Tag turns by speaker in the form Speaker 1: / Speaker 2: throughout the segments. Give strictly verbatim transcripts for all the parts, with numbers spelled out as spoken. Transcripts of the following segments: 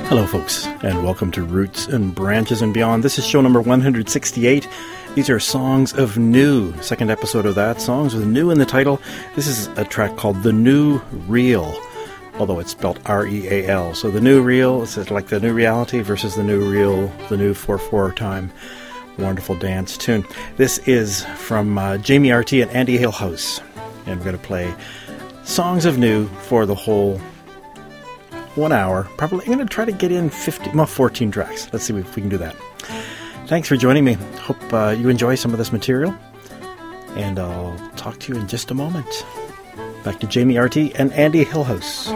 Speaker 1: Hello, folks, and welcome to Roots and Branches and Beyond. This is show number one hundred sixty-eight. These are Songs of New, second episode of that. Songs with New in the title. This is a track called The New Real, although it's spelled R E A L. So The New Real is like the new reality versus the new real, the new four four time. Wonderful dance tune. This is from uh, Jamie R T and Andy Hillhouse, and we're going to play Songs of New for the whole one hour. Probably I'm going to try to get in fifty, well, fourteen tracks. Let's see if we can do that. Thanks for joining me. Hope uh, you enjoy some of this material, and I'll talk to you in just a moment. Back to Jamie R T and Andy Hillhouse.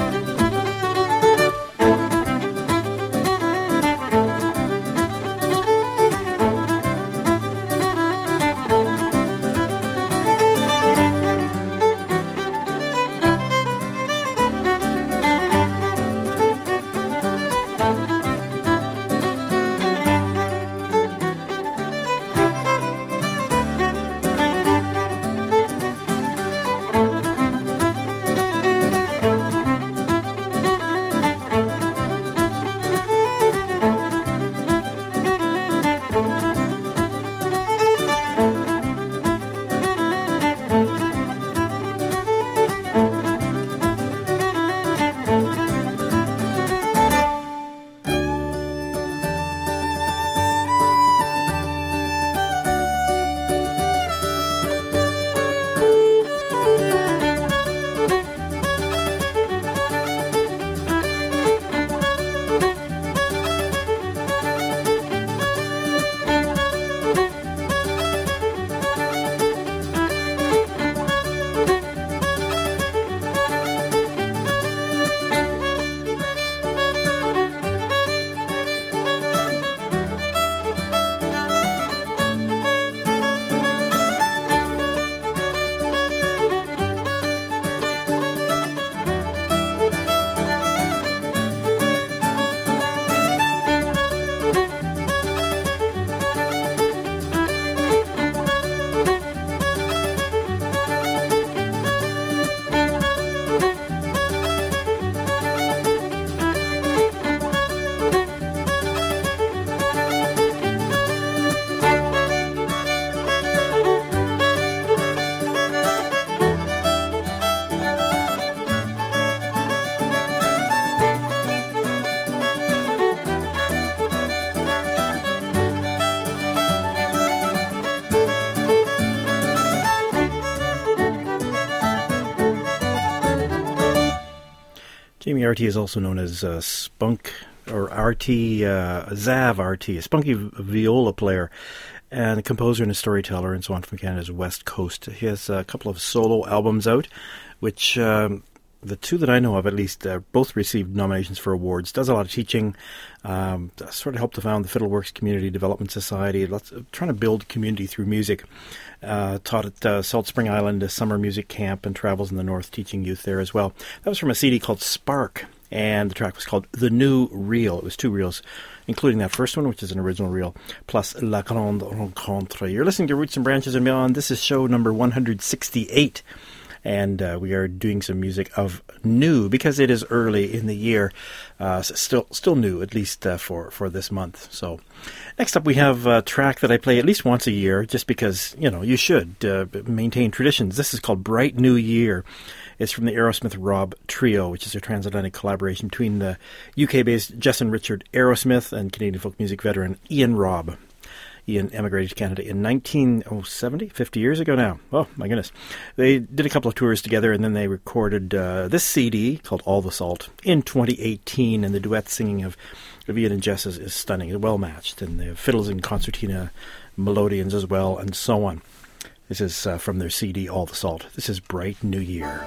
Speaker 1: Jamie R T is also known as uh, Spunk, or R T, uh, Zav R T, a spunky viola player and a composer and a storyteller and so on from Canada's West Coast. He has a couple of solo albums out, which um, the two that I know of at least uh, both received nominations for awards. Does a lot of teaching, um, sort of helped to found the Fiddleworks Community Development Society, lots of, trying to build community through music. Uh, taught at uh, Salt Spring Island, a summer music camp, and travels in the north teaching youth there as well. That was from a C D called Spark, and the track was called The New Reel. It was two reels, including that first one, which is an original reel, plus La Grande Rencontre. You're listening to Roots and Branches and Beyond. This is show number one hundred sixty-eight, and uh, we are doing some music of new, because it is early in the year, uh, still still new, at least uh, for, for this month. So next up we have a track that I play at least once a year, just because, you know, you should uh, maintain traditions. This is called Bright New Year. It's from the Aerosmith Rob Trio, which is a transatlantic collaboration between the U K-based Jess and Richard Aerosmith and Canadian folk music veteran Ian Robb. Ian emigrated to Canada in nineteen seventy, fifty years ago now. Oh, my goodness. They did a couple of tours together, and then they recorded uh, this C D called All the Salt in twenty eighteen, and the duet singing of, of Ian and Jess is, is stunning. It's well-matched, and they have fiddles and concertina melodians as well, and so on. This is uh, from their C D, All the Salt. This is Bright New Year.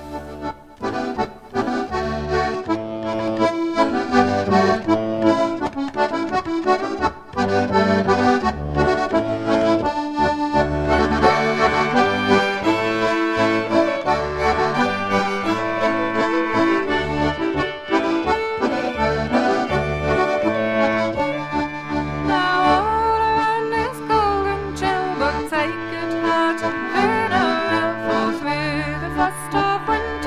Speaker 2: Take it hard, for through the first of winter.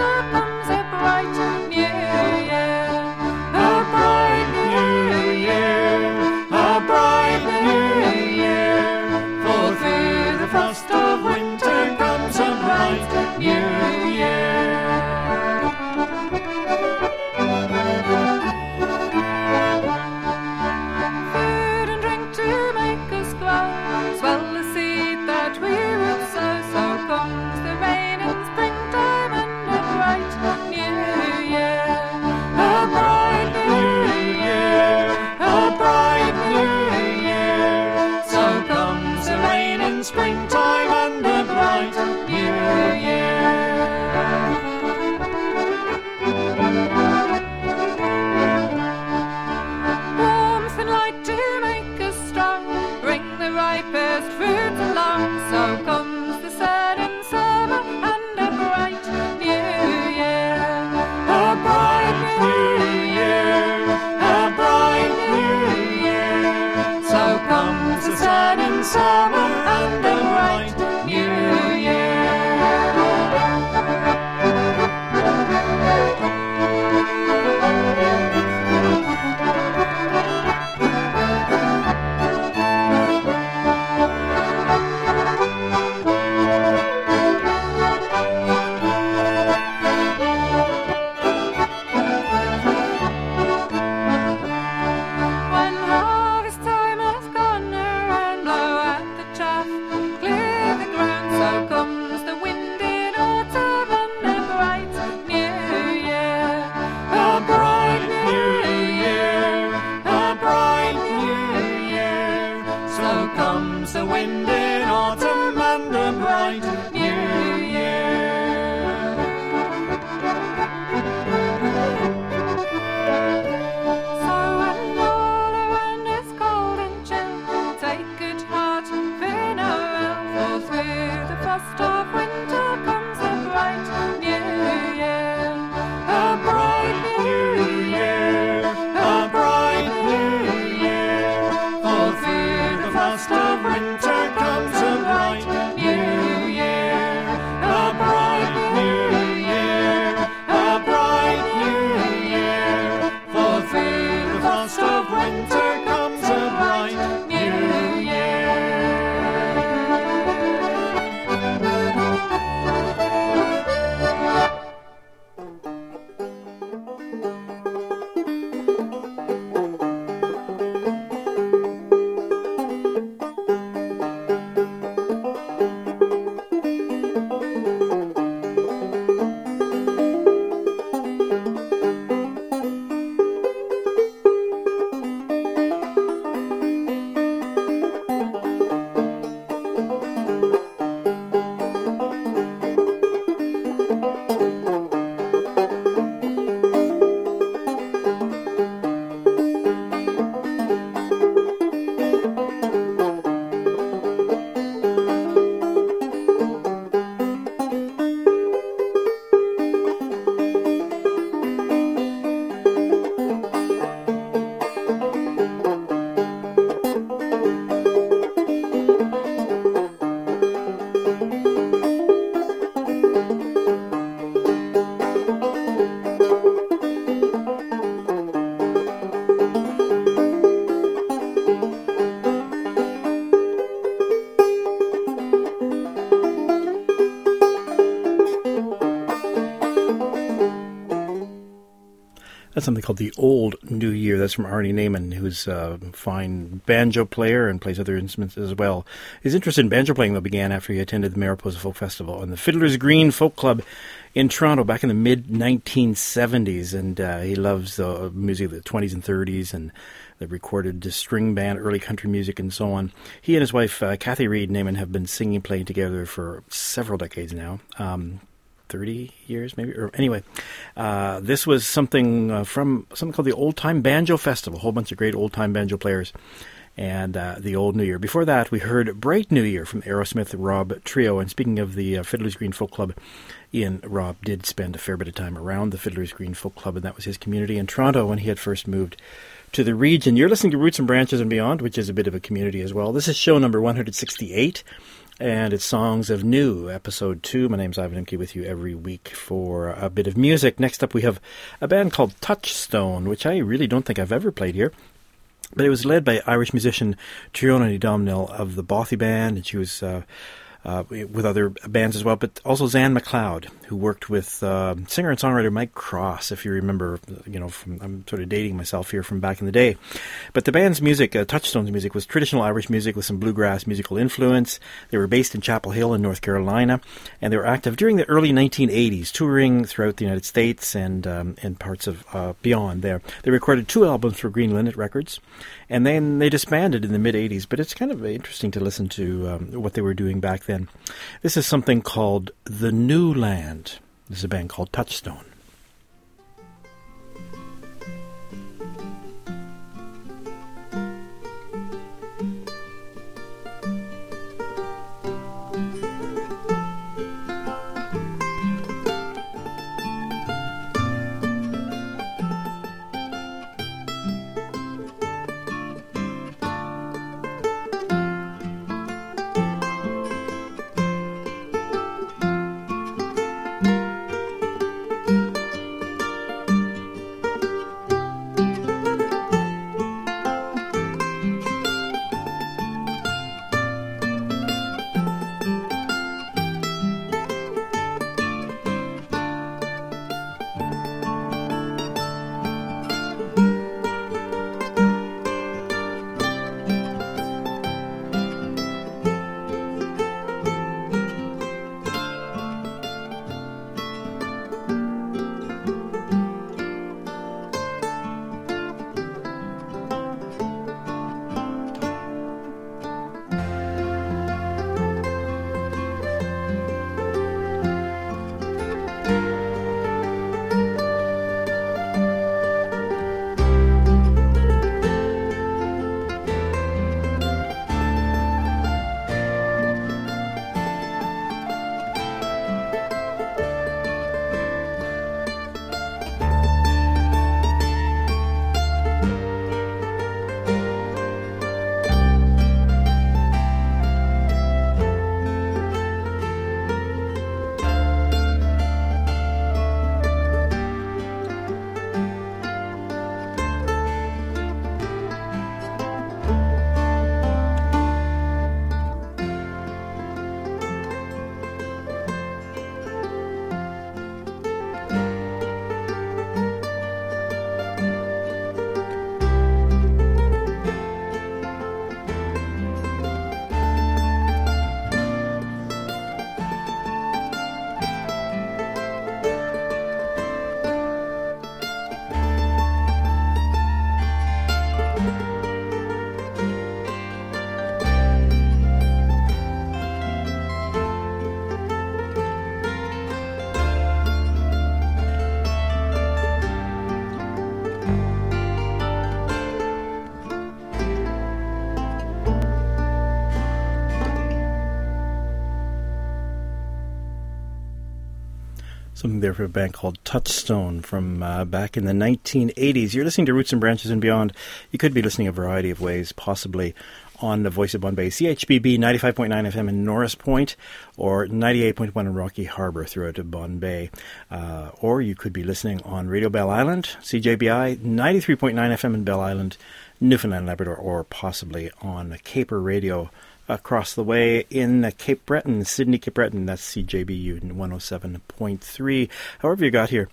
Speaker 1: That's something called The Old New Year. That's from Arnie Naiman, who's a fine banjo player and plays other instruments as well. His interest in banjo playing, though, began after he attended the Mariposa Folk Festival and the Fiddler's Green Folk Club in Toronto back in the mid nineteen seventies. And uh, he loves the uh, music of the twenties and thirties and the recorded string band, early country music, and so on. He and his wife, uh, Kathy Reed Naiman, have been singing and playing together for several decades now. Um thirty years maybe, or anyway, uh, this was something uh, from something called the Old Time Banjo Festival, a whole bunch of great old time banjo players, and uh, the Old New Year. Before that, we heard Bright New Year from Aerosmith Rob Trio, and speaking of the uh, Fiddler's Green Folk Club, Ian Rob did spend a fair bit of time around the Fiddler's Green Folk Club, and that was his community in Toronto when he had first moved to the region. You're listening to Roots and Branches and Beyond, which is a bit of a community as well. This is show number one hundred sixty-eight. And it's Songs of New, episode two. My name's Ivan Imke, with you every week for a bit of music. Next up, we have a band called Touchstone, which I really don't think I've ever played here. But it was led by Irish musician Triona Ní Domhnaill of the Bothy Band, and she was uh, uh, with other bands as well, but also Zan MacLeod, who worked with uh, singer and songwriter Mike Cross, if you remember. You know, from, I'm sort of dating myself here from back in the day. But the band's music, uh, Touchstone's music, was traditional Irish music with some bluegrass musical influence. They were based in Chapel Hill in North Carolina, and they were active during the early nineteen eighties, touring throughout the United States and um, and parts of uh, beyond there. They recorded two albums for Green Linnet Records, and then they disbanded in the mid-eighties, but it's kind of interesting to listen to um, what they were doing back then. This is something called The New Land. This is a band called Touchstone. Something there for a band called Touchstone from uh, back in the nineteen eighties. You're listening to Roots and Branches and Beyond. You could be listening a variety of ways, possibly on the Voice of Bombay, C H B B ninety-five point nine F M in Norris Point, or ninety-eight point one in Rocky Harbour throughout Bombay. Uh, or you could be listening on Radio Bell Island, C J B I ninety-three point nine F M in Bell Island, Newfoundland, Labrador, or possibly on Caper Radio across the way in Cape Breton, Sydney, Cape Breton. That's C J B U one oh seven point three. However you got here,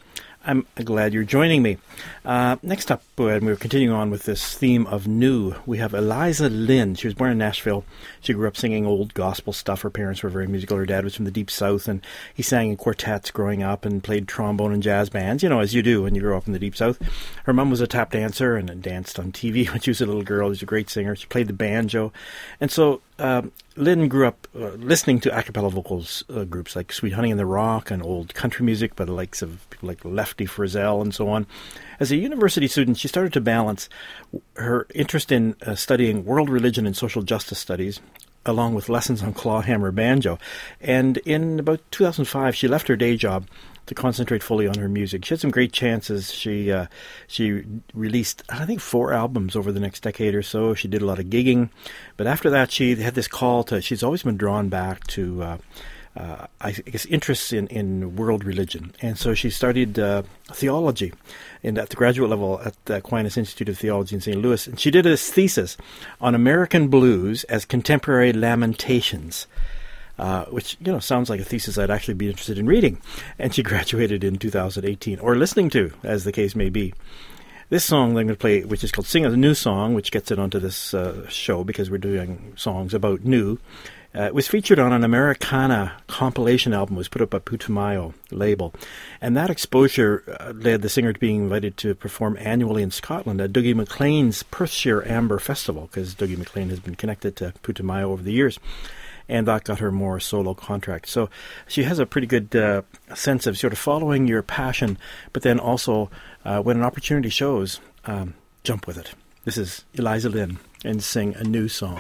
Speaker 1: I'm glad you're joining me. Uh, next up, uh, we're continuing on with this theme of new. We have Eliza Lynn. She was born in Nashville. She grew up singing old gospel stuff. Her parents were very musical. Her dad was from the Deep South, and he sang in quartets growing up and played trombone in jazz bands, you know, as you do when you grow up in the Deep South. Her mom was a tap dancer and danced on T V when she was a little girl. She was a great singer. She played the banjo. And so um, Lynn grew up uh, listening to a cappella vocals uh, groups like Sweet Honey in the Rock and old country music by the likes of people like Lefty Frizzell and so on. As a university student, she started to balance her interest in uh, studying world religion and social justice studies along with lessons on clawhammer banjo. And in about two thousand five, she left her day job to concentrate fully on her music. She had some great chances. She uh, she released, I think, four albums over the next decade or so. She did a lot of gigging. But after that, she had this call to, she's always been drawn back to, uh, uh, I guess, interests in, in world religion. And so she studied uh, theology in, at the graduate level at the Aquinas Institute of Theology in Saint Louis. And she did a thesis on American blues as contemporary lamentations. Uh, which, you know, sounds like a thesis I'd actually be interested in reading. And she graduated in two thousand eighteen, or listening to, as the case may be. This song that I'm going to play, which is called Sing a New Song, which gets it onto this uh, show because we're doing songs about new, uh, it was featured on an Americana compilation album. It was put up by Putumayo label. And that exposure uh, led the singer to being invited to perform annually in Scotland at Dougie MacLean's Perthshire Amber Festival, because Dougie MacLean has been connected to Putumayo over the years. And that got her more solo contract. So she has a pretty good uh, sense of sort of following your passion, but then also, uh, when an opportunity shows, um, jump with it. This is Eliza Lynn, and Sing a New Song.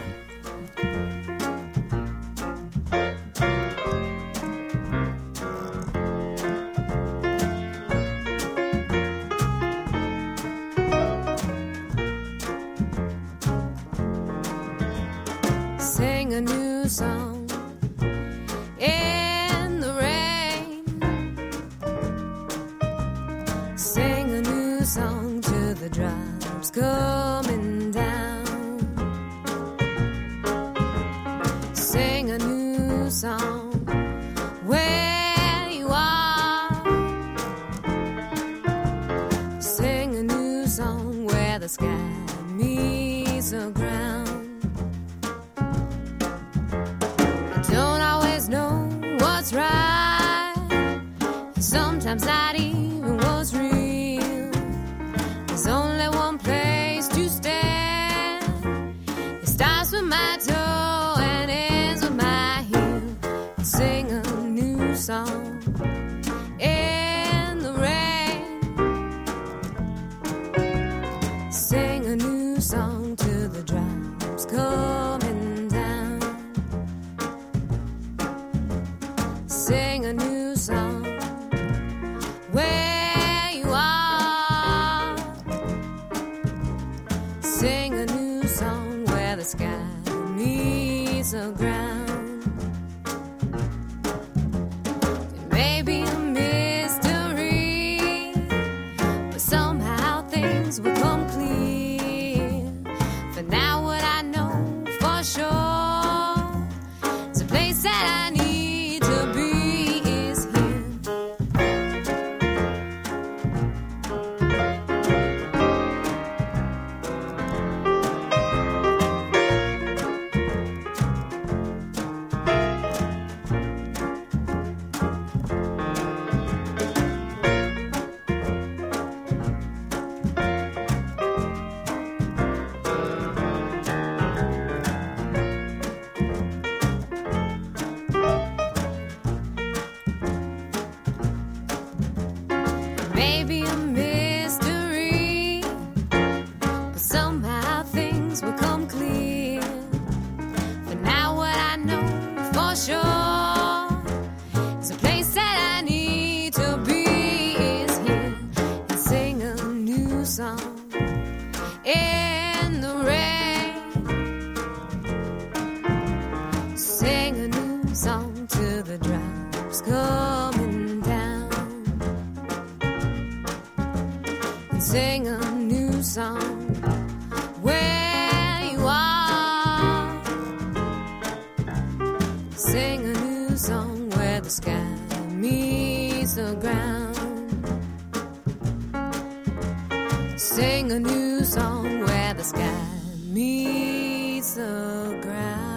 Speaker 2: Sing a new song in the rain. Sing a new song to the drops coming down. Sing a new song where you are. Sing a new song where the sky meets the ground. What's right, sometimes not even what's real. There's only one place to stand. It starts with my toe and ends with my heel. Sing a new song in the rain. Sing a new song till the drops coming down. Sing a new song where you are. Sing a new song where the sky meets the ground. It may be a mystery, but somehow things will come clear. For now, what I know for sure is a place that I need. Maybe a mystery, but somehow things will come clear. For now, what I know for sure is a place that I need to be is here and sing a new song in the rain. Sing a new song till the drops coming down. Sing a new song where you are. Sing a new song where the sky meets the ground. Sing a new song where the sky meets the ground.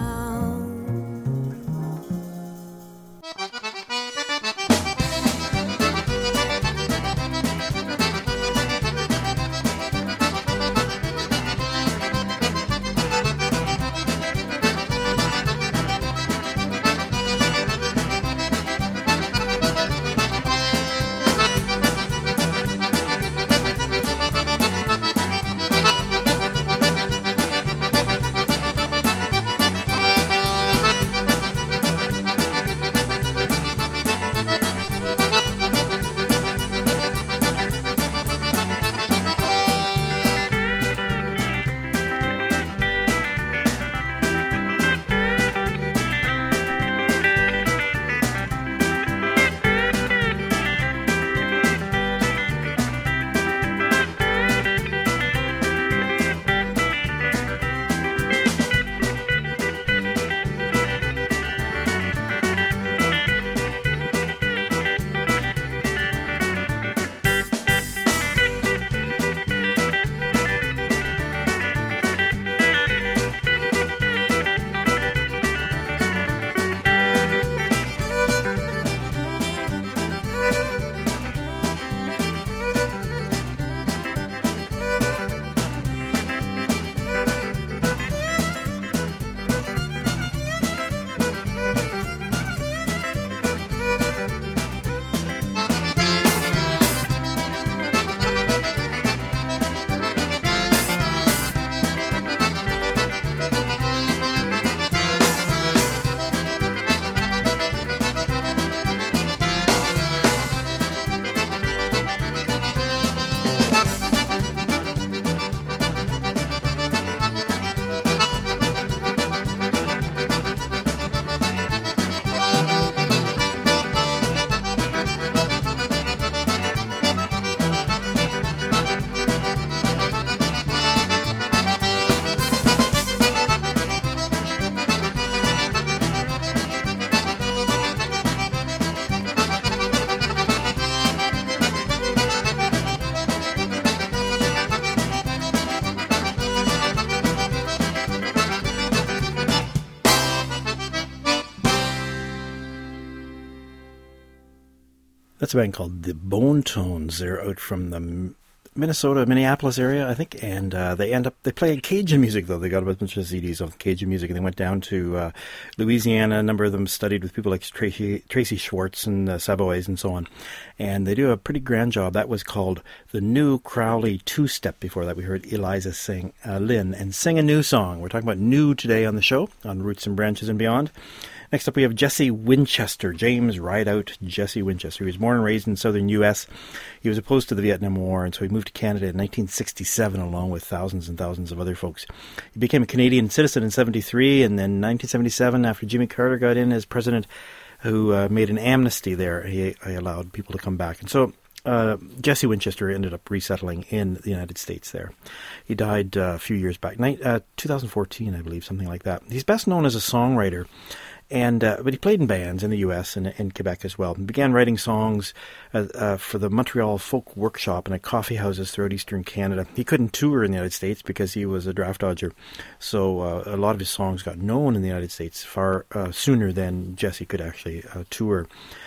Speaker 1: That's a band called the Bone Tones. They're out from the Minnesota, Minneapolis area, I think, and uh, they end up, they play Cajun music, though. They got a bunch of C Ds of Cajun music, and they went down to uh, Louisiana. A number of them studied with people like Tracy, Tracy Schwartz and uh, Savoys and so on, and they do a pretty grand job. That was called the New Crowley Two-Step. Before that, we heard Eliza sing, uh, Lynn, and sing a new song. We're talking about new today on the show, on Roots and Branches and Beyond. Next up, we have Jesse Winchester, James Rideout Jesse Winchester. He was born and raised in southern U S He was opposed to the Vietnam War, and so he moved to Canada in nineteen sixty-seven, along with thousands and thousands of other folks. He became a Canadian citizen in seventy-three, and then nineteen seventy-seven, after Jimmy Carter got in as president, who uh, made an amnesty there, he, he allowed people to come back. And so uh, Jesse Winchester ended up resettling in the United States there. He died uh, a few years back, uh, twenty fourteen, I believe, something like that. He's best known as a songwriter. And uh, but he played in bands in the U S and in Quebec as well. He began writing songs uh, uh, for the Montreal Folk Workshop and at coffee houses throughout Eastern Canada. He couldn't tour in the United States because he was a draft dodger, so uh, a lot of his songs got known in the United States far uh, sooner than Jesse could actually uh, tour.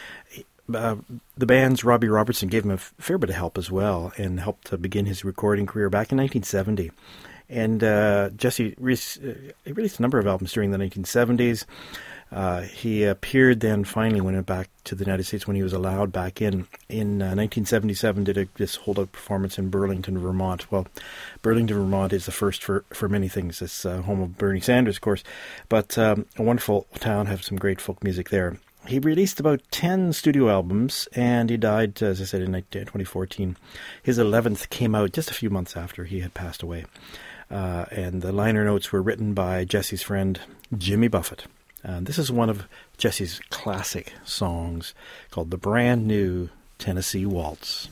Speaker 1: Uh, the band's Robbie Robertson gave him a fair bit of help as well, and helped to begin his recording career back in nineteen seventy. And uh, Jesse re- uh, released a number of albums during the nineteen seventies. Uh, he appeared then finally when he went back to the United States when he was allowed back in. In uh, nineteen seventy-seven, did a, this holdout performance in Burlington, Vermont. Well, Burlington, Vermont is the first for, for many things. It's uh, home of Bernie Sanders, of course, but um, a wonderful town, have some great folk music there. He released about ten studio albums, and he died, as I said, in twenty fourteen. His eleventh came out just a few months after he had passed away. Uh, and the liner notes were written by Jesse's friend, Jimmy Buffett. And this is one of Jesse's classic songs called The Brand New Tennessee Waltz.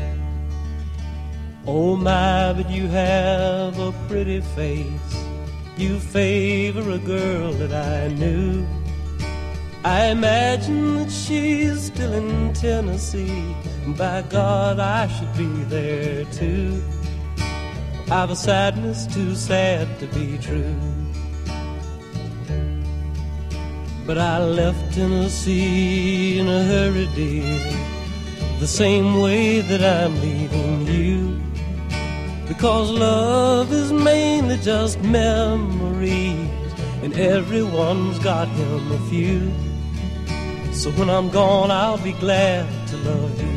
Speaker 3: Oh my, but you have a pretty face, you favor a girl that I knew. I imagine that she's still in Tennessee. By God, I should be there too. I've a sadness too sad to be true. But I left Tennessee in a hurry, dear, the same way that I'm leaving you. Because love is mainly just memories, and everyone's got him a few. So when I'm gone, I'll be glad to love you.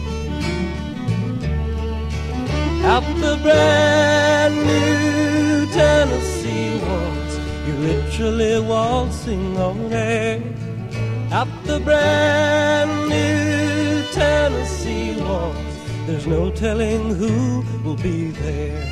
Speaker 3: Out the brand new Tennessee waltz, you're literally waltzing on air. Out the brand new Tennessee waltz, there's no telling who will be there.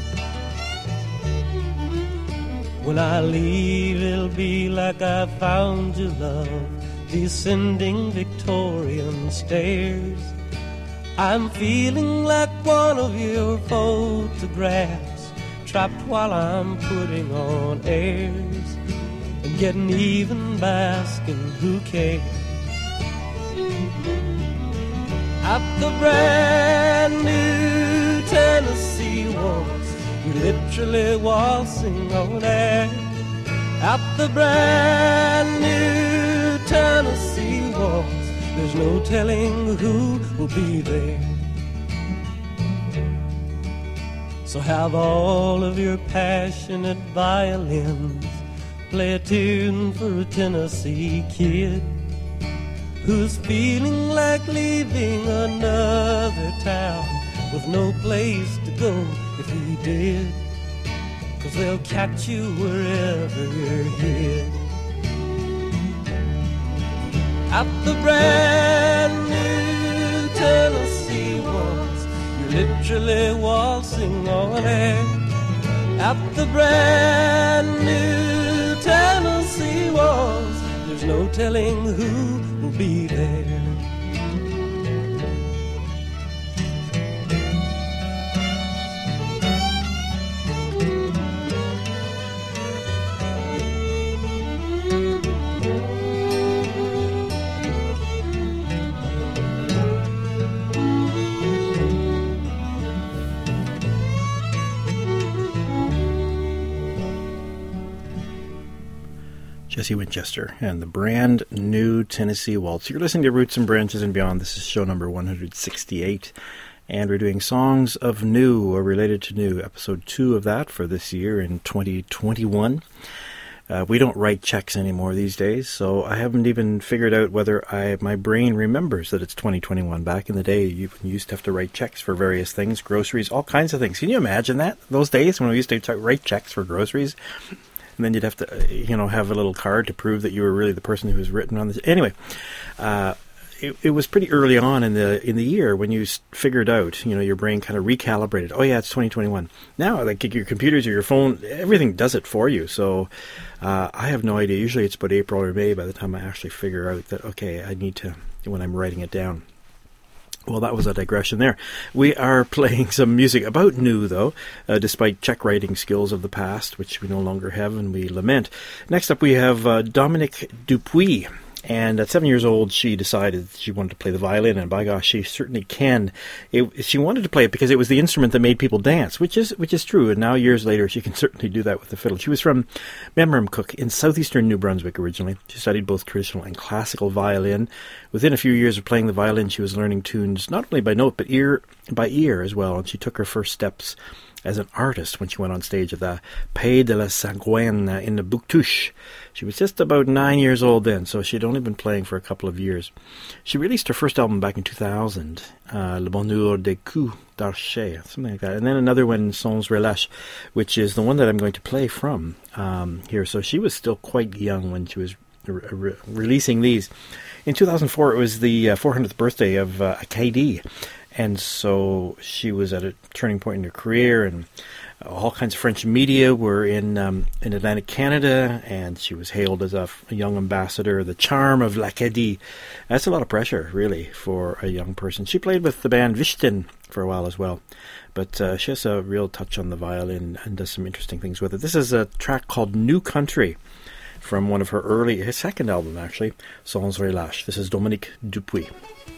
Speaker 3: When I leave, it'll be like I found you, love, descending Victorian stairs. I'm feeling like one of your photographs, trapped while I'm putting on airs, and getting even by asking who cares. At the brand new Tennessee waltz, you're literally waltzing on air. At the brand new Tennessee waltz, there's no telling who will be there. So have all of your passionate violins play a tune for a Tennessee kid who's feeling like leaving another town with no place to go if he did. 'Cause they'll catch you wherever you're hid. At the brand new Tennessee waltz, you're literally waltzing on air. At the brand new Tennessee waltz, there's no telling who will be there.
Speaker 1: Jesse Winchester and the brand new Tennessee Waltz. You're listening to Roots and Branches and Beyond. This is show number one hundred sixty-eight, and we're doing Songs of New, or Related to New, episode two of that for this year in twenty twenty-one. Uh, we don't write checks anymore these days, so I haven't even figured out whether I my brain remembers that it's twenty twenty-one. Back in the day, you used to have to write checks for various things, groceries, all kinds of things. Can you imagine that? Those days when we used to t- write checks for groceries? And then you'd have to, you know, have a little card to prove that you were really the person who was written on this. Anyway, uh, it, it was pretty early on in the in the year when you figured out, you know, your brain kind of recalibrated. Oh yeah, it's twenty twenty-one. Now, like your computers or your phone, everything does it for you. So uh, I have no idea. Usually it's about April or May by the time I actually figure out that, okay, I need to, when I'm writing it down. Well, that was a digression there. We are playing some music about new, though, uh, despite check writing skills of the past, which we no longer have and we lament. Next up, we have uh, Dominique Dupuis. And at seven years old, she decided she wanted to play the violin, and by gosh, she certainly can. It, she wanted to play it because it was the instrument that made people dance, which is which is true. And now, years later, she can certainly do that with the fiddle. She was from Memramcook in southeastern New Brunswick originally. She studied both traditional and classical violin. Within a few years of playing the violin, she was learning tunes not only by note, but ear by ear as well. And she took her first steps as an artist when she went on stage at the Pays de la Sagouine in the Bouctouche. She was just about nine years old then, so she'd only been playing for a couple of years. She released her first album back in two thousand, uh, Le Bonheur des Coups d'Archet, something like that. And then another one, Sans Relâche, which is the one that I'm going to play from um, here. So she was still quite young when she was re- re- releasing these. In two thousand four, it was the uh, four hundredth birthday of uh, Acadie. And so she was at a turning point in her career, and all kinds of French media were in um, in Atlantic Canada, and she was hailed as a, a young ambassador, the charm of l'Acadie. That's a lot of pressure, really, for a young person. She played with the band Wichten for a while as well. But uh, she has a real touch on the violin and does some interesting ththings with it. This is a track called New Country from one of her early, his second album actually, Sans Relâche. This is Dominique Dupuis.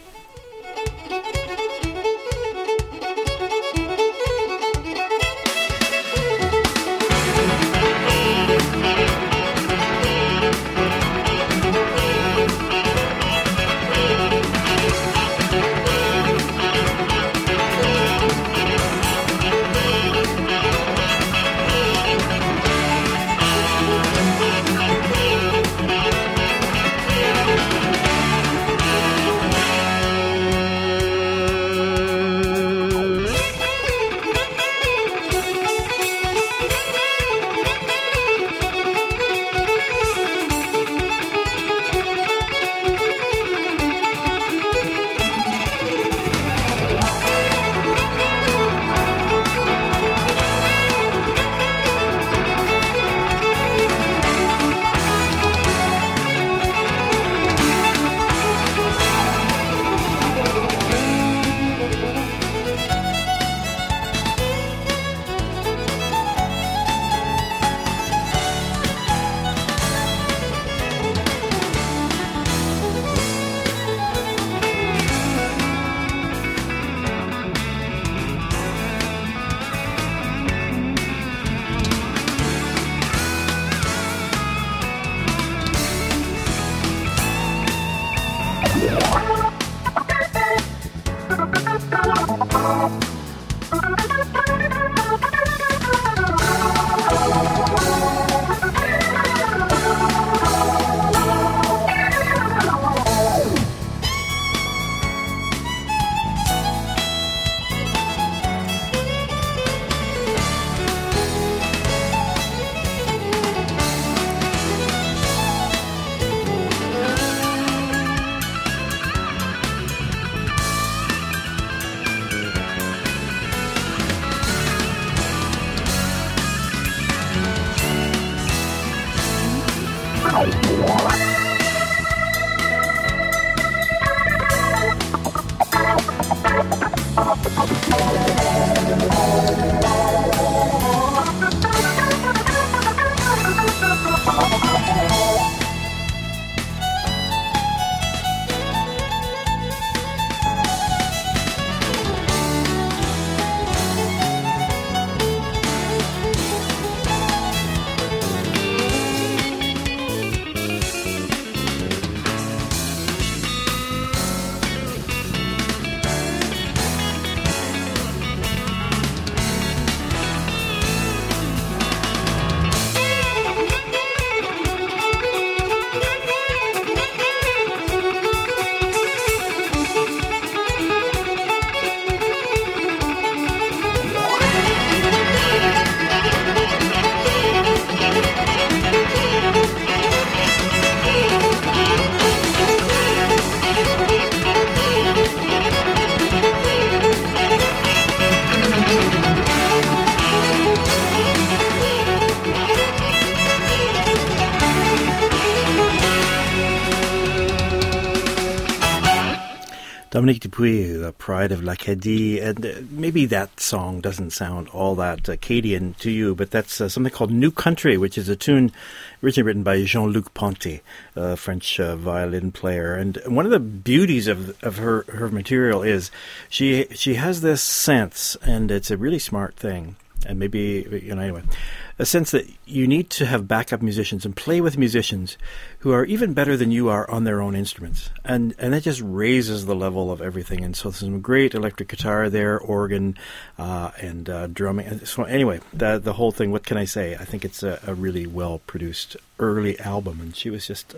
Speaker 1: Dominique Dupuis, the pride of l'Acadie, and uh, maybe that song doesn't sound all that Acadian to you, but that's uh, something called New Country, which is a tune originally written by Jean-Luc Ponty, a French uh, violin player. And one of the beauties of of her, her material is she she has this sense, and it's a really smart thing, and maybe, you know, anyway, a sense that you need to have backup musicians and play with musicians who are even better than you are on their own instruments. And and that just raises the level of everything. And so there's some great electric guitar there, organ, uh, and uh, drumming. So anyway, the, the whole thing, what can I say? I think it's a, a really well-produced early album. And she was just...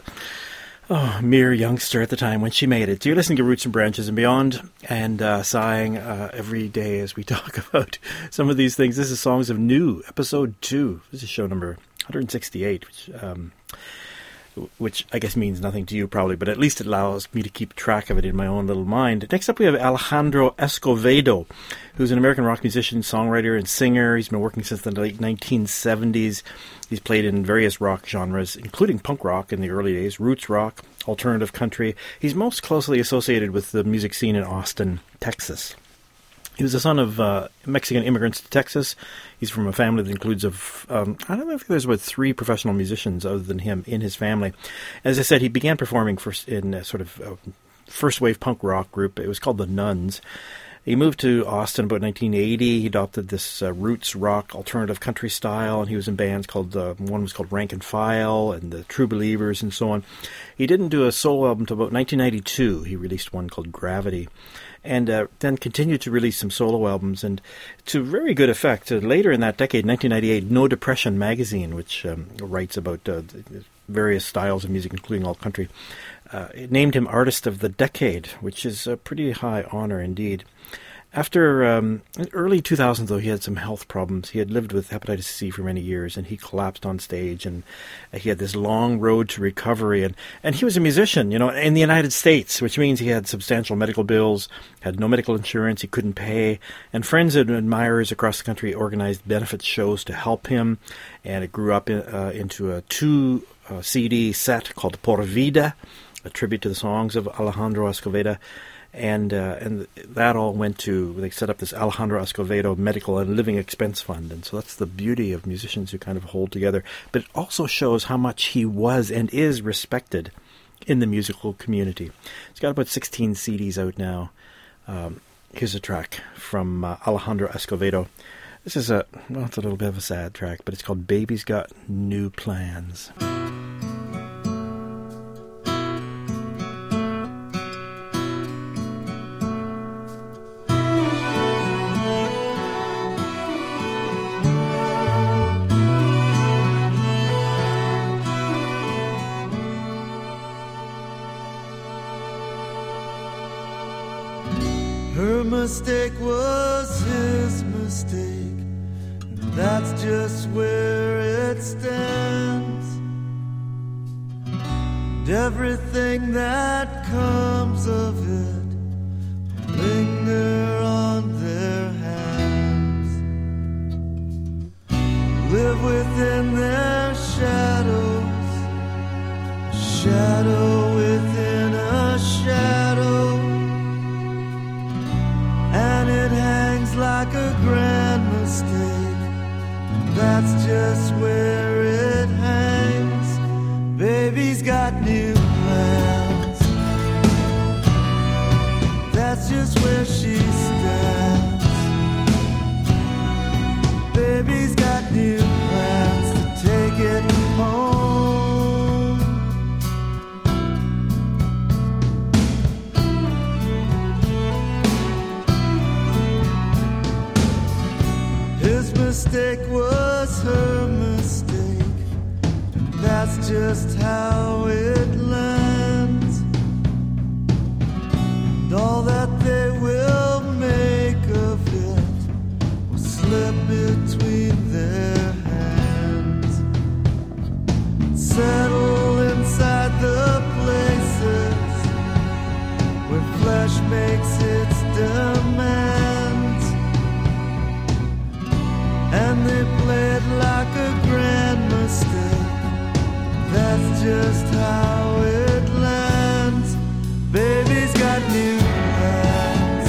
Speaker 1: Oh, mere youngster at the time when she made it. You're listening to Roots and Branches and Beyond, and uh, sighing uh, every day as we talk about some of these things. This is Songs of New, episode two. This is show number one sixty-eight, which, um, which I guess means nothing to you probably, but at least it allows me to keep track of it in my own little mind. Next up we have Alejandro Escovedo, who's an American rock musician, songwriter, and singer. He's been working since the late nineteen seventies. He's played in various rock genres, including punk rock in the early days, roots rock, alternative country. He's most closely associated with the music scene in Austin, Texas. He was the son of uh, Mexican immigrants to Texas. He's from a family that includes, of um, I don't know if there's about three professional musicians other than him in his family. As I said, he began performing first in a sort of a first-wave punk rock group. It was called the Nuns. He moved to Austin about nineteen eighty. He adopted this uh, roots rock alternative country style, and he was in bands called, uh, one was called Rank and File and the True Believers and so on. He didn't do a solo album until about nineteen ninety-two. He released one called Gravity, and uh, then continued to release some solo albums, and to very good effect. Uh, later in that decade, nineteen ninety-eight, No Depression magazine, which um, writes about uh, various styles of music, including all country, uh, it named him Artist of the Decade, which is a pretty high honor indeed. After um, early two thousands, though, he had some health problems. He had lived with hepatitis C for many years, and he collapsed on stage, and he had this long road to recovery. And, and he was a musician, you know, in the United States, which means he had substantial medical bills, had no medical insurance, he couldn't pay, and friends and admirers across the country organized benefit shows to help him, and it grew up in, uh, into a two uh, C D set called Por Vida, a tribute to the songs of Alejandro Escovedo. And uh, and that all went to, they set up this Alejandro Escovedo Medical and Living Expense Fund. And so that's the beauty of musicians who kind of hold together. But it also shows how much he was and is respected in the musical community. He's got about sixteen C Ds out now. Um, here's a track from uh, Alejandro Escovedo. This is a, well, it's a little bit of a sad track, but it's called Baby's Got New Plans.
Speaker 4: Her mistake was his mistake, and that's just where it stands. And everything that comes of it will linger on their hands, live within their shadows, a shadow within a shadow. And it hangs like a grand mistake. That's just where it hangs. Baby's got new plans. That's just where she stands. Baby's got new plans to take it home. His mistake was her mistake, and that's just how it lands. And all that they will make of it will slip between their hands, settle inside the places where flesh makes its demands. And they played like a grand mistake. That's just how it lands. Baby's got new plans.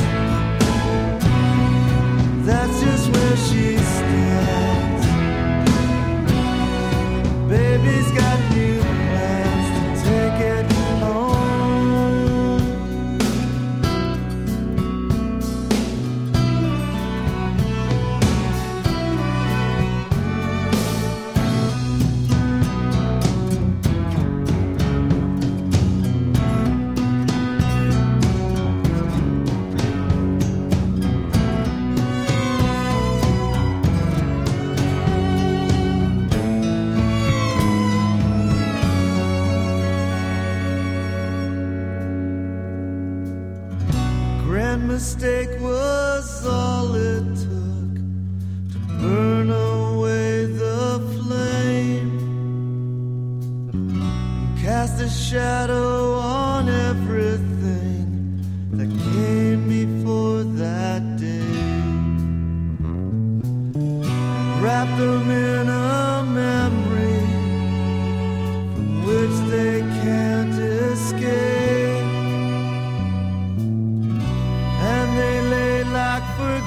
Speaker 4: That's just where she stands. Baby's got new plans to take it home. Mistake was all it took to burn away the flame and cast a shadow on everything that came before that day. Wrapped them in a memory from which they can't escape. Like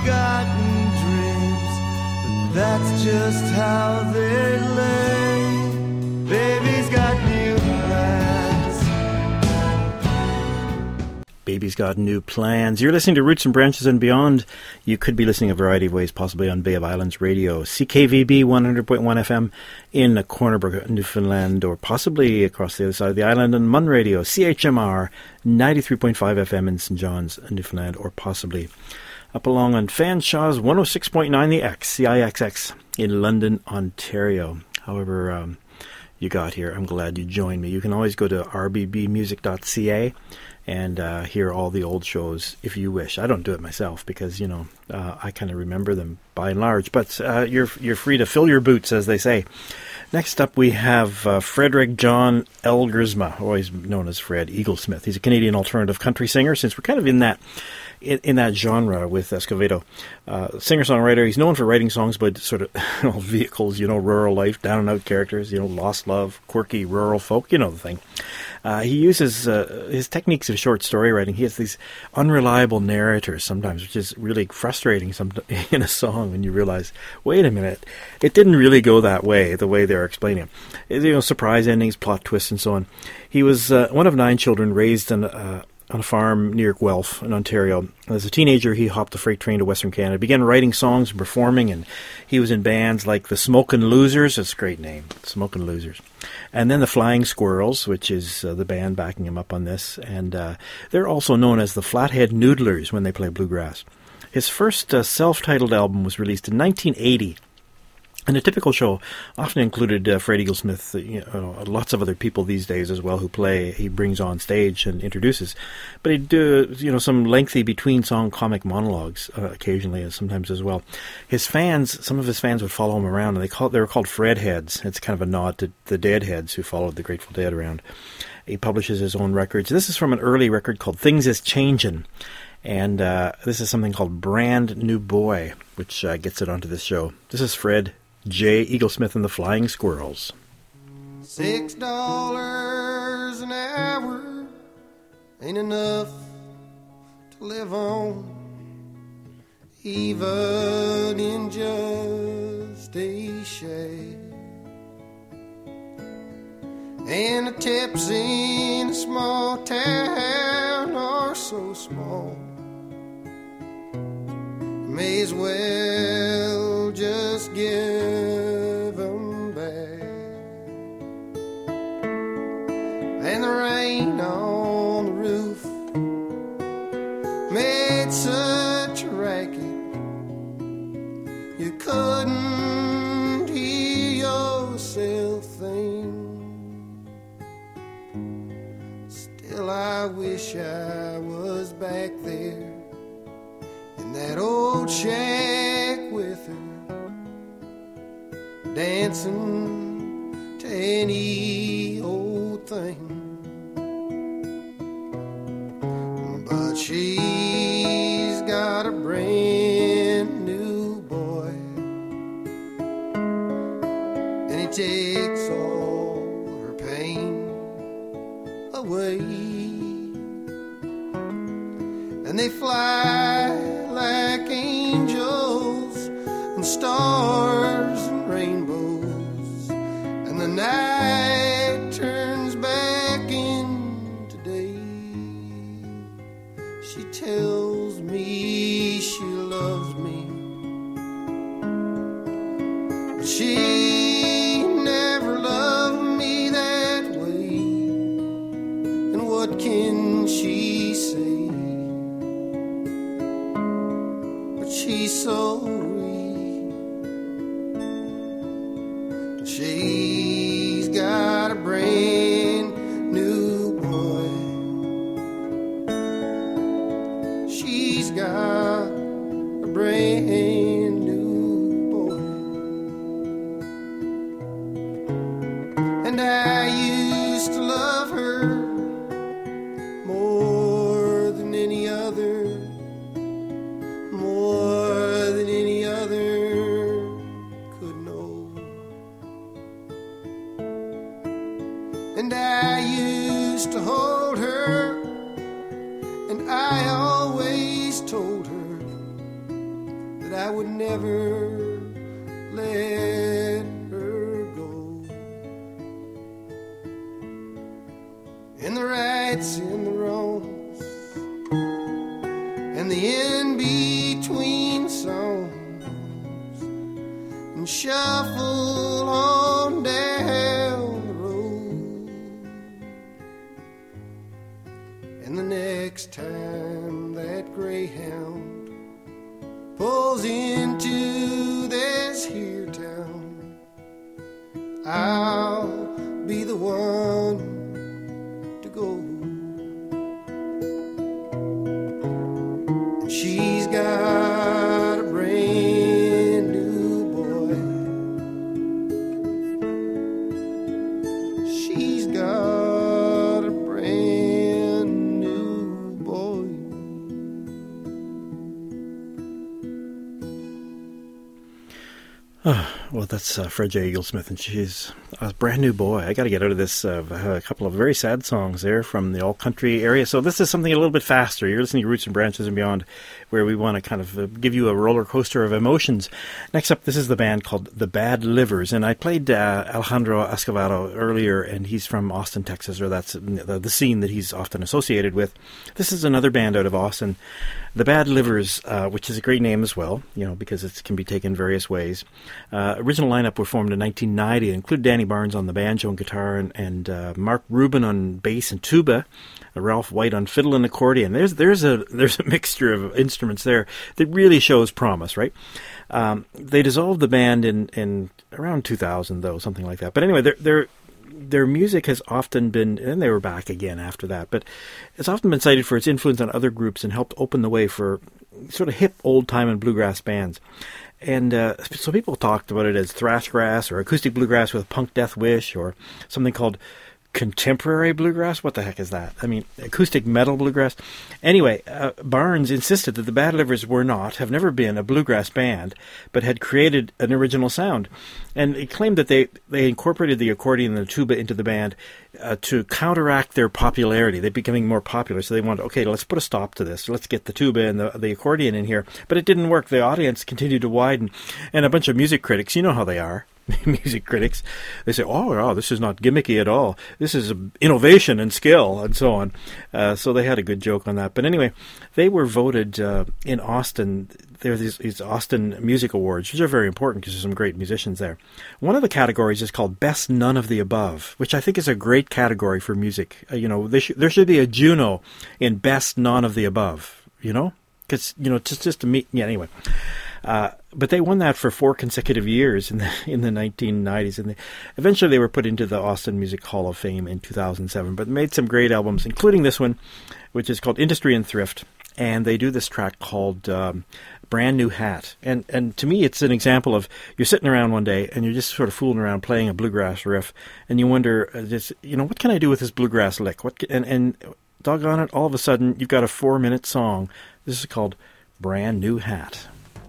Speaker 1: Baby's Got New Plans. You're listening to Roots and Branches and Beyond. You could be listening a variety of ways, possibly on Bay of Islands Radio, C K V B one hundred point one F M in Corner Brook, Newfoundland, or possibly across the other side of the island on Mun Radio, C H M R ninety-three point five F M in Saint John's, Newfoundland, or possibly up along on Fanshawe's one oh six point nine The X, C I X X, in London, Ontario. However, um, you got here, I'm glad you joined me. You can always go to r b b music dot c a and uh, hear all the old shows if you wish. I don't do it myself because, you know, uh, I kind of remember them by and large. But uh, you're you're free to fill your boots, as they say. Next up, we have uh, Frederick John Elgersma, always known as Fred Eaglesmith. He's a Canadian alternative country singer, since we're kind of in that in, in that genre with Escovedo. Uh, singer-songwriter, he's known for writing songs about sort of you know, vehicles, you know, rural life, down-and-out characters, you know, lost love, quirky rural folk, you know the thing. Uh, he uses uh, his techniques of short story writing. He has these unreliable narrators sometimes, which is really frustrating some, in a song when you realize, wait a minute, it didn't really go that way, the way they're explaining it. You know, surprise endings, plot twists, and so on. He was uh, one of nine children raised in uh, on a farm near Guelph in Ontario. As a teenager, he hopped the freight train to Western Canada, began writing songs and performing, and he was in bands like the Smokin' Losers. That's a great name, Smokin' Losers. And then the Flying Squirrels, which is uh, the band backing him up on this. And uh, they're also known as the Flathead Noodlers when they play bluegrass. His first uh, self-titled album was released in nineteen eighty. And a typical show often included uh, Fred Eaglesmith, uh, you know, lots of other people these days as well who play, he brings on stage and introduces. But he'd do, you know, some lengthy between-song comic monologues uh, occasionally and sometimes as well. His fans, some of his fans would follow him around, and they call, they were called Fredheads. It's kind of a nod to the Deadheads who followed the Grateful Dead around. He publishes his own records. This is from an early record called Things Is Changin'. And uh, this is something called Brand New Boy, which uh, gets it onto this show. This is Fred J. Eaglesmith and the Flying Squirrels.
Speaker 4: Six dollars an hour ain't enough to live on, even in just a shade. And the tips in a small town are so small, may as well just give them back. And the rain on the roof made such a racket you couldn't hear yourself think. Still I wish I was back there in that old shack with her, dancing to any old thing. But she's got a brand new boy, and he takes all her pain away. And they fly like angels and stars and rainbows, and the night turns back into day. She tells me she loves me, but she never loved me that way. And what can she say? She's sorry. She's got a brand new boy. She's got a brand new boy. And I used to love her more than any other, more than any other could know. And I used to hold her, and I always told her that I would never let her go. In the rights, in the wrongs,
Speaker 1: Well, that's uh, Fred J. Eaglesmith, and she's a brand new boy. I got to get out of this. Uh, a couple of very sad songs there from the all-country area. So this is something a little bit faster. You're listening to Roots and Branches and Beyond, where we want to kind of uh, give you a roller coaster of emotions. Next up, this is the band called The Bad Livers, and I played uh, Alejandro Escovedo earlier, and he's from Austin, Texas, or that's the, the scene that he's often associated with. This is another band out of Austin, The Bad Livers, uh, which is a great name as well, you know, because it can be taken various ways. Uh, original lineup were formed in nineteen ninety. It included Danny Barnes on the banjo and guitar, and, and uh, Mark Rubin on bass and tuba, uh, Ralph White on fiddle and accordion. There's there's a there's a mixture of instruments there that really shows promise, right? Um, they dissolved the band in, in around two thousand, though, something like that. But anyway, they're, they're their music has often been, and they were back again after that, but it's often been cited for its influence on other groups and helped open the way for sort of hip old-time and bluegrass bands. And uh, so people talked about it as thrashgrass or acoustic bluegrass with punk death wish or something called contemporary bluegrass. What the heck is that? I mean, acoustic metal bluegrass. Anyway, uh, Barnes insisted that the Bad Livers were not, have never been a bluegrass band, but had created an original sound. And he claimed that they, they incorporated the accordion and the tuba into the band uh, to counteract their popularity. They're becoming more popular, so they wanted, okay, let's put a stop to this. Let's get the tuba and the, the accordion in here. But it didn't work. The audience continued to widen. And a bunch of music critics, you know how they are, music critics, they say, oh, oh, this is not gimmicky at all. This is innovation and skill and so on. Uh, so they had a good joke on that. But anyway, they were voted uh, in Austin. There are these, these Austin Music Awards, which are very important because there's some great musicians there. One of the categories is called Best None of the Above, which I think is a great category for music. Uh, you know, sh- there should be a Juno in Best None of the Above, you know? Because, you know, just, just to meet, yeah, anyway. Uh, but they won that for four consecutive years in the in the nineteen nineties, and they, eventually they were put into the Austin Music Hall of Fame in two thousand seven. But made some great albums, including this one, which is called Industry and Thrift, and they do this track called um, Brand New Hat. And and to me, it's an example of you're sitting around one day and you're just sort of fooling around playing a bluegrass riff, and you wonder, uh, just you know, what can I do with this bluegrass lick? What can, and and doggone it, all of a sudden you've got a four minute song. This is called Brand New Hat.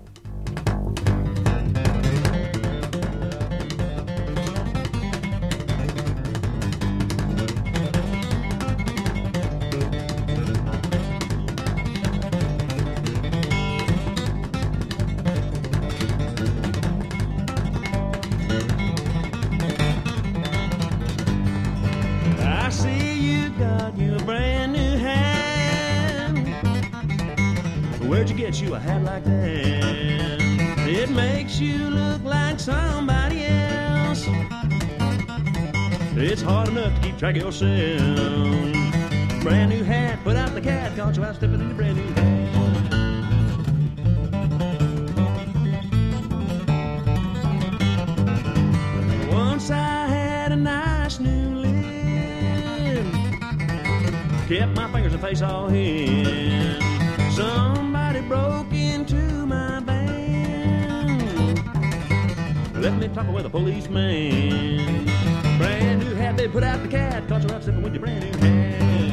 Speaker 3: I see you got your brand new hat. Where'd you get you a hat like that? It makes you look like somebody else. It's hard enough to keep track of yourself. Brand new hat, put out the cat, caught you out stepping in your brand new hat. Once I had a nice new lid, kept my fingers and face all hid. Somebody broke into my band, let me talk with a policeman. Brand new hat, they put out the cat, caught you out stepping with your brand new hat.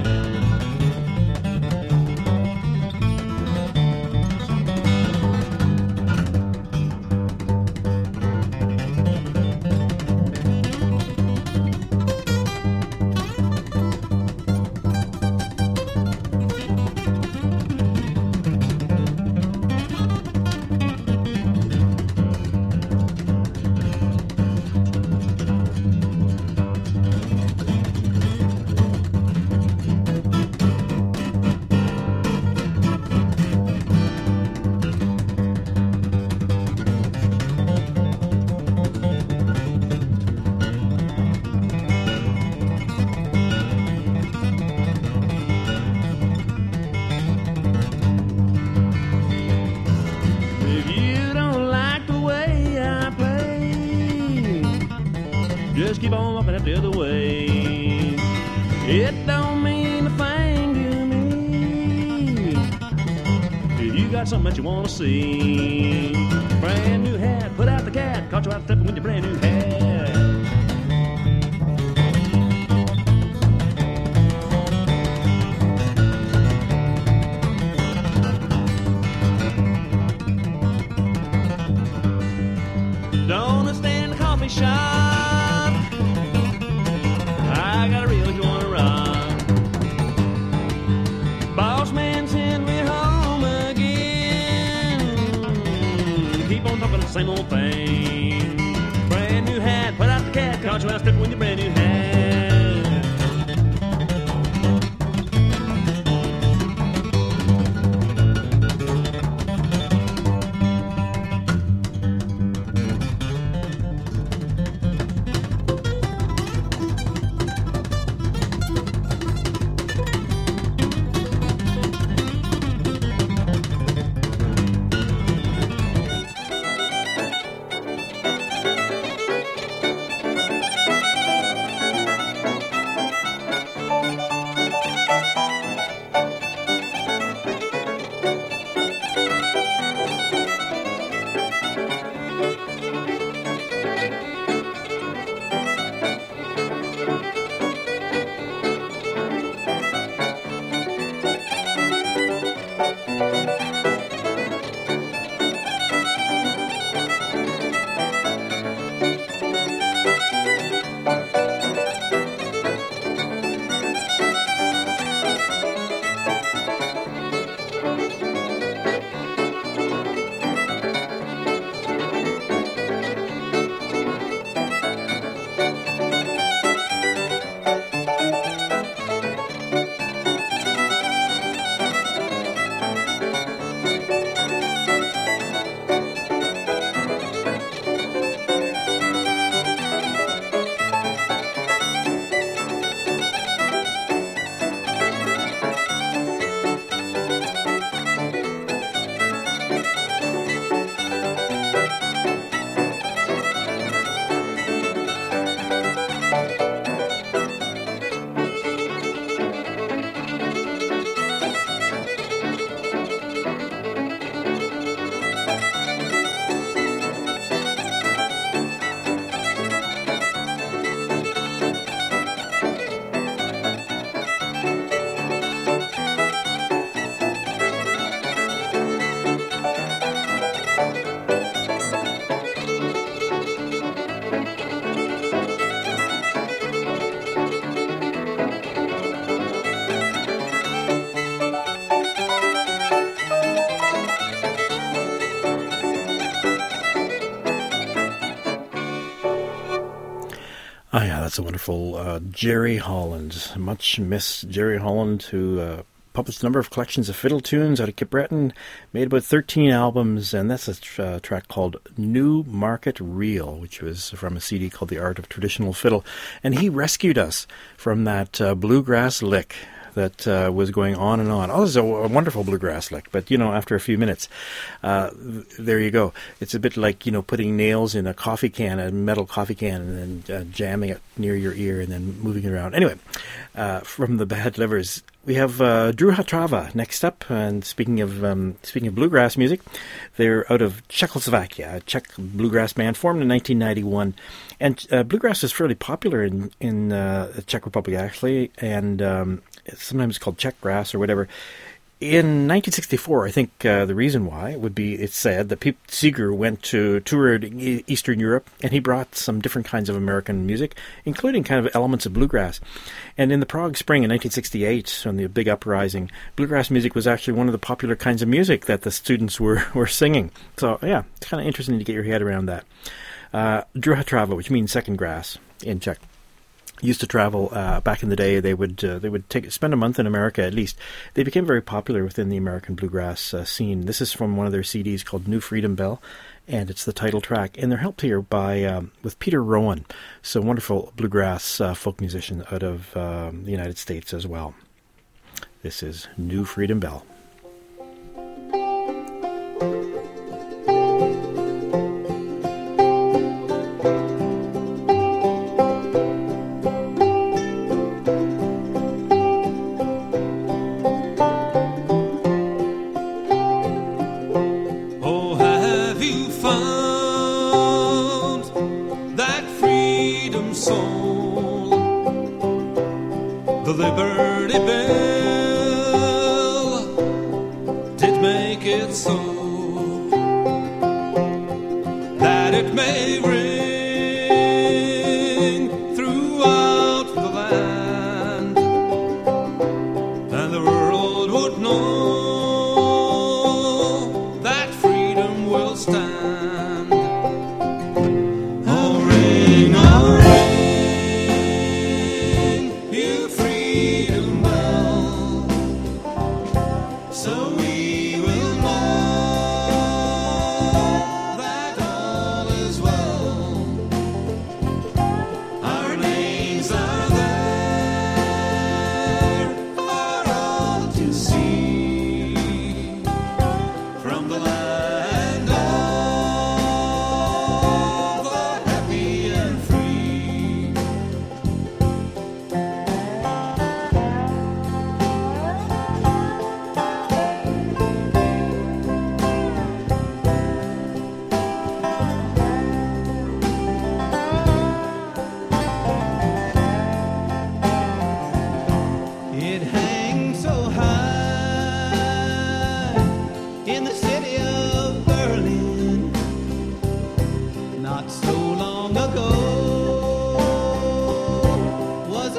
Speaker 3: Just keep on walking up the other way. It don't mean a thing to me if you got something that you want to see. Brand new hat, put out the cat, caught you out stepping with your brand new hat. Don't same old thing. Brand new hat, put out the cat, caught you out stripping with your brand new hat.
Speaker 1: Ah, yeah, that's a wonderful uh, Jerry Holland. Much missed Jerry Holland, who uh, published a number of collections of fiddle tunes out of Cape Breton, made about thirteen albums, and that's a tr- uh, track called New Market Reel, which was from a C D called The Art of Traditional Fiddle. And he rescued us from that uh, bluegrass lick that uh, was going on and on. Oh, this is a, a wonderful bluegrass lick, but, you know, after a few minutes, uh, th- there you go. It's a bit like, you know, putting nails in a coffee can, a metal coffee can, and then uh, jamming it near your ear and then moving it around. Anyway, uh, from the Bad Livers, we have uh, Druha Trava next up, and speaking of um, speaking of bluegrass music, they're out of Czechoslovakia, a Czech bluegrass band formed in nineteen ninety-one, and uh, bluegrass is fairly popular in in uh, the Czech Republic actually, and um, it's sometimes called Czech grass or whatever. In nineteen sixty-four, I think uh, the reason why would be, it's said that Pete Seeger went to toured e- Eastern Europe, and he brought some different kinds of American music, including kind of elements of bluegrass. And in the Prague Spring in nineteen sixty-eight, on the big uprising, bluegrass music was actually one of the popular kinds of music that the students were, were singing. So, yeah, it's kind of interesting to get your head around that. Uh, Druha Trava, which means second grass in Czech. Used to travel uh, back in the day. They would uh, they would take spend a month in America at least. They became very popular within the American bluegrass uh, scene. This is from one of their C Ds called New Freedom Bell, and it's the title track. And they're helped here by um, with Peter Rowan, so wonderful bluegrass uh, folk musician out of um, the United States as well. This is New Freedom Bell.
Speaker 5: Stand.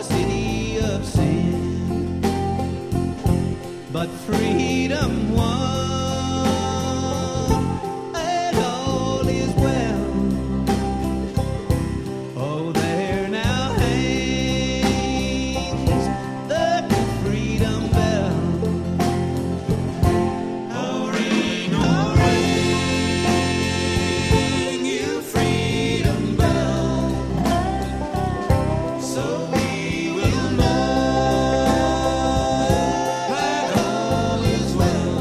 Speaker 5: city of sin, but freedom won, and all is well. Oh, there now hangs the new freedom bell. Oh, ring, oh, ring, you freedom bell, so we will know that all is well.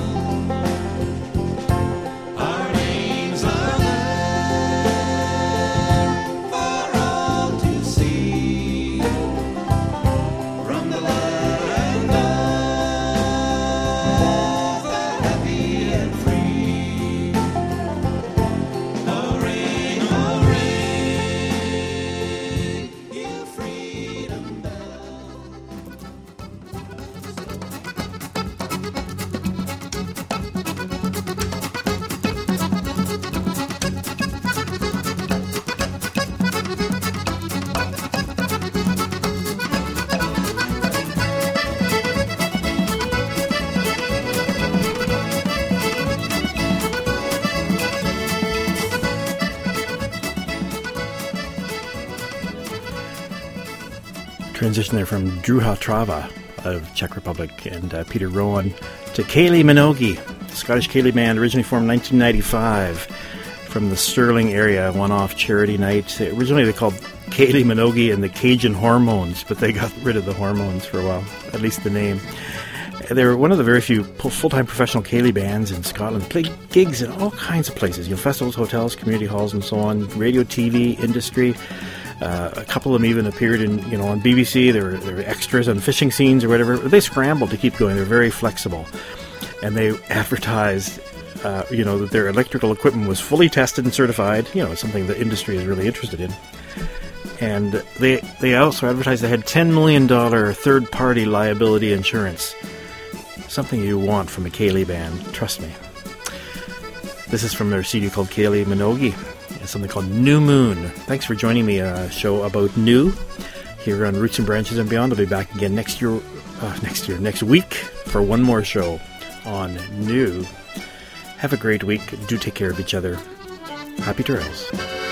Speaker 5: Our names are there for all to see, from the land of the happy and free. Oh, ring, oh, ring, you freedom bell.
Speaker 1: Transition there from Druha Trava of Czech Republic and uh, Peter Rowan to Kaylee Minogue, Scottish Kaylee band, originally formed in nineteen ninety-five from the Stirling area, one-off charity night. Originally they called Kaylee Minogue and the Cajun Hormones, but they got rid of the hormones for a while, at least the name. They were one of the very few full-time professional Kaylee bands in Scotland. Played gigs in all kinds of places, you know, festivals, hotels, community halls, and so on. Radio, T V, industry. Uh, a couple of them even appeared in, you know, on B B C. There were, there were extras on fishing scenes or whatever. They scrambled to keep going. They're very flexible, and they advertised, uh, you know, that their electrical equipment was fully tested and certified. You know, something the industry is really interested in. And they they also advertised they had ten million dollars third-party liability insurance. Something you want from a Kaylee band, trust me. This is from their C D called Kaylee Minogue. It's something called New Moon. Thanks for joining me on a show about new here on Roots and Branches and Beyond. I'll be back again next year, uh, next year, next week for one more show on new. Have a great week. Do take care of each other. Happy trails.